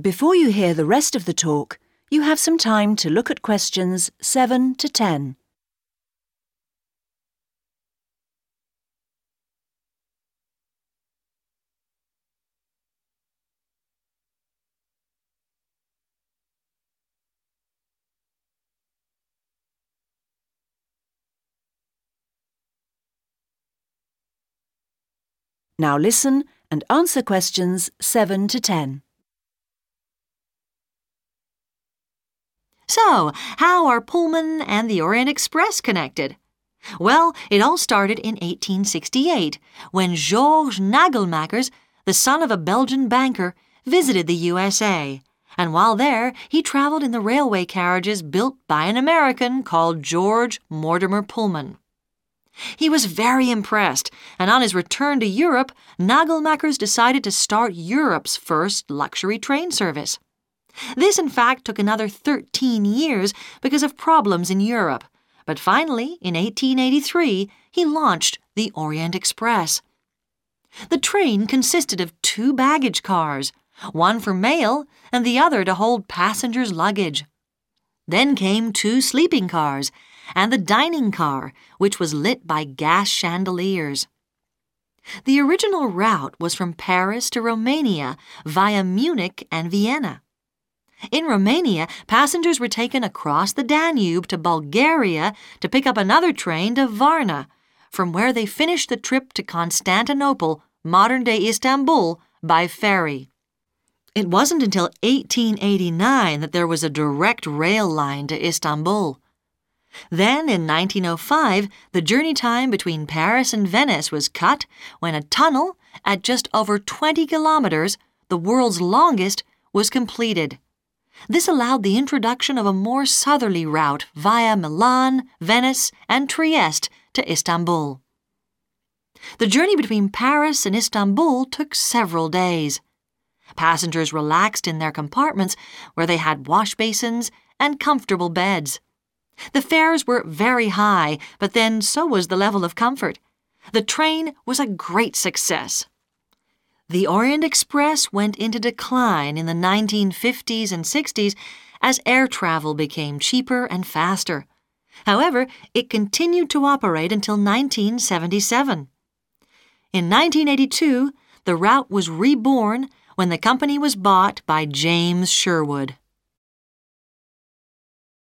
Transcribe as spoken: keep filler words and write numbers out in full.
Before you hear the rest of the talk, you have some time to look at questions seven to ten. Now listen and answer questions seven to ten. So, how are Pullman and the Orient Express connected? Well, it all started in eighteen sixty-eight, when Georges Nagelmakers, the son of a Belgian banker, visited the U S A. And while there, he traveled in the railway carriages built by an American called George Mortimer Pullman. He was very impressed, and on his return to Europe, Nagelmakers decided to start Europe's first luxury train service. This, in fact, took another thirteen years because of problems in Europe, but finally, in eighteen eighty-three, he launched the Orient Express. The train consisted of two baggage cars, one for mail and the other to hold passengers' luggage. Then came two sleeping cars, and the dining car, which was lit by gas chandeliers. The original route was from Paris to Romania via Munich and Vienna. In Romania, passengers were taken across the Danube to Bulgaria to pick up another train to Varna, from where they finished the trip to Constantinople, modern-day Istanbul, by ferry. It wasn't until eighteen eighty-nine that there was a direct rail line to Istanbul. Then, in nineteen oh five, the journey time between Paris and Venice was cut when a tunnel, at just over twenty kilometers, the world's longest, was completed. This allowed the introduction of a more southerly route via Milan, Venice, and Trieste to Istanbul. The journey between Paris and Istanbul took several days. Passengers relaxed in their compartments, where they had wash basins and comfortable beds. The fares were very high, but then so was the level of comfort. The train was a great success. The Orient Express went into decline in the nineteen fifties and sixties as air travel became cheaper and faster. However, it continued to operate until nineteen seventy-seven. In nineteen eighty-two, the route was reborn when the company was bought by James Sherwood.